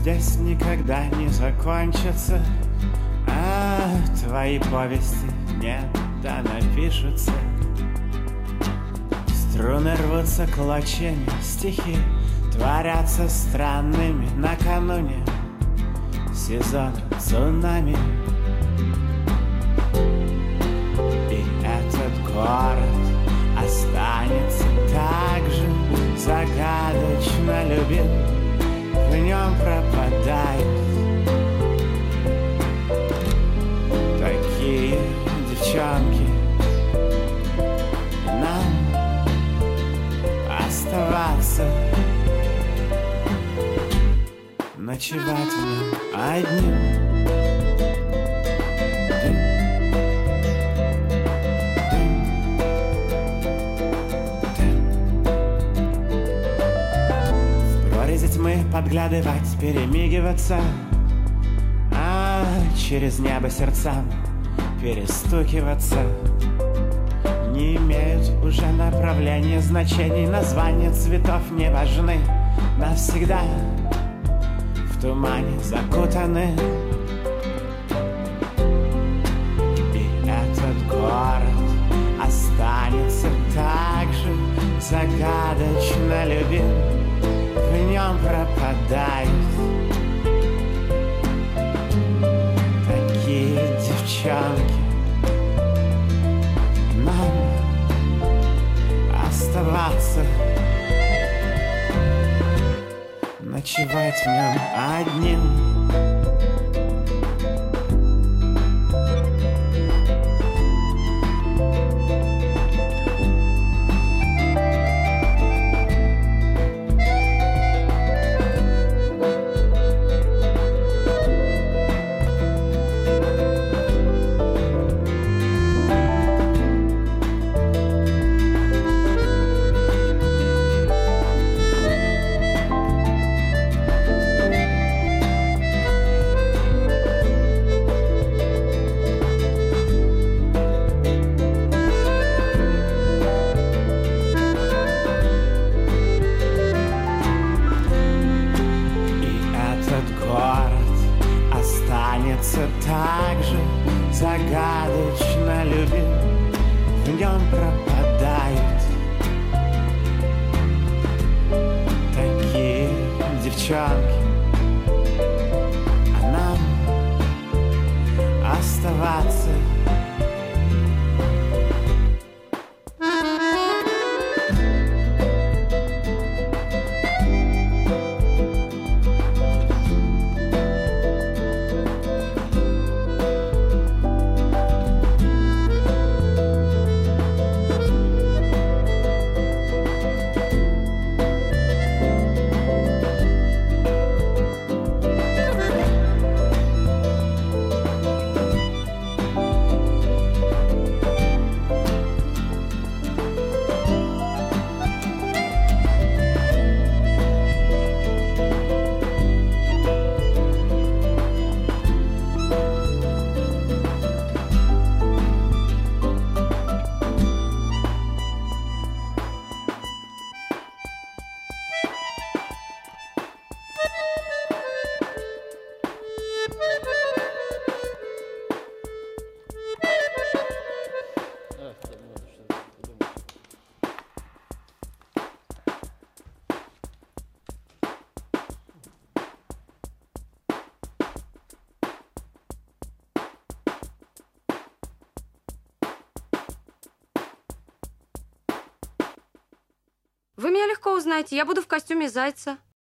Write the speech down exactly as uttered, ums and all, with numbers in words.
здесь никогда не закончатся, а твои повести не да напишутся. Струны рвутся клочьями, стихи творятся странными накануне сезона цунами. И этот город останется так же загадочно любим, в нем пропадают такие девчонки. Нам оставаться, ночевать в нем одним. Подглядывать, перемигиваться, а через небо сердцам перестукиваться. Не имеют уже направления, значений, названия цветов не важны. Навсегда в тумане закутаны. И этот город останется так же загадочно любим, в нем пропадают такие девчонки. Нам оставаться, ночевать в нем одним. Так же загадочно любим, в нем пропадают такие девчонки. А нам оставаться, вы меня легко узнаете. Я буду в костюме зайца.